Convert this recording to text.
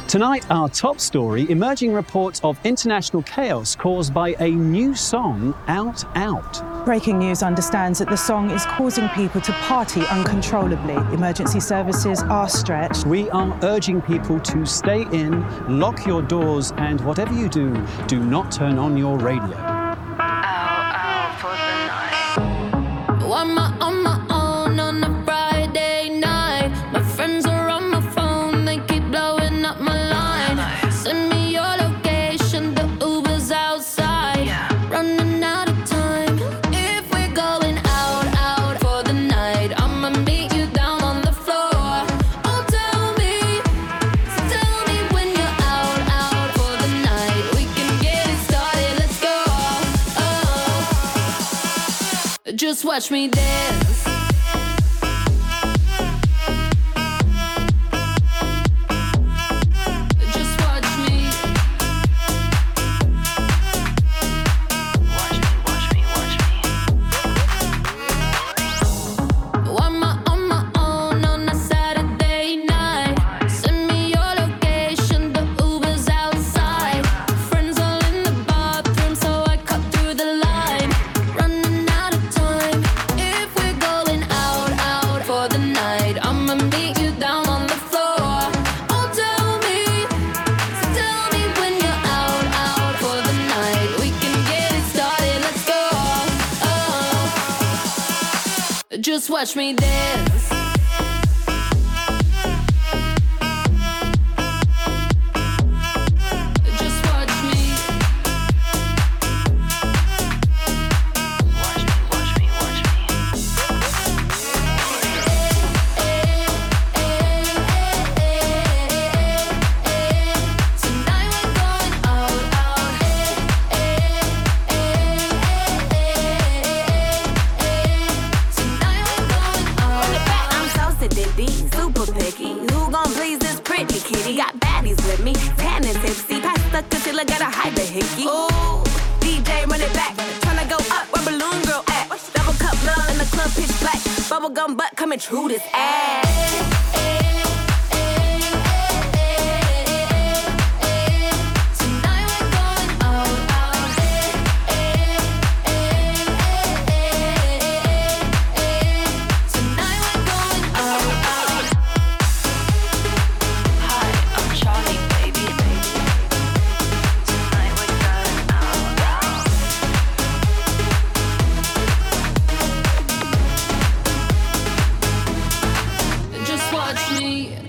Tonight, our top story, emerging reports of international chaos caused by a new song, Out Out. Breaking News understands that the song is causing people to party uncontrollably. Emergency services are stretched. We are urging people to stay in, lock your doors, and whatever you do not turn on your radio. Out for the night. On my own on a Friday night. My friends are on my phone, they keep blowing up my line. Send me your location, the Uber's outside. Running out of time. If we're going out for the night, I'ma meet you down on the floor. Oh, tell me when you're out for the night. We can get it started, let's go. Oh. Just watch me dance. Just watch me. Watch me. On my own on a Saturday night. Send me your location, the Uber's outside. Friends all in the bathroom, so I cut through the line. Running out of time. If we're going out for the night, I'ma meet you down on the floor. Oh, tell me when you're out for the night. We can get it started, let's go. Oh. Just watch me dance. Just watch me. Watch me. Tonight we're going out. Tonight we're going out. I'm so sedity, super picky. Who gon' please this pretty kitty? Got baddies with me, tan and tipsy. Pass the concealer, gotta hide the hickey. Ooh, DJ run it back. Tryna go up where Balloon Girl at. Double cup love in the club, pitch black. Bubblegum butt coming true this ass. Tonight we're going out. Tonight we're going out. Hi, I'm Charlie, baby. Tonight we're going out. Just watch me.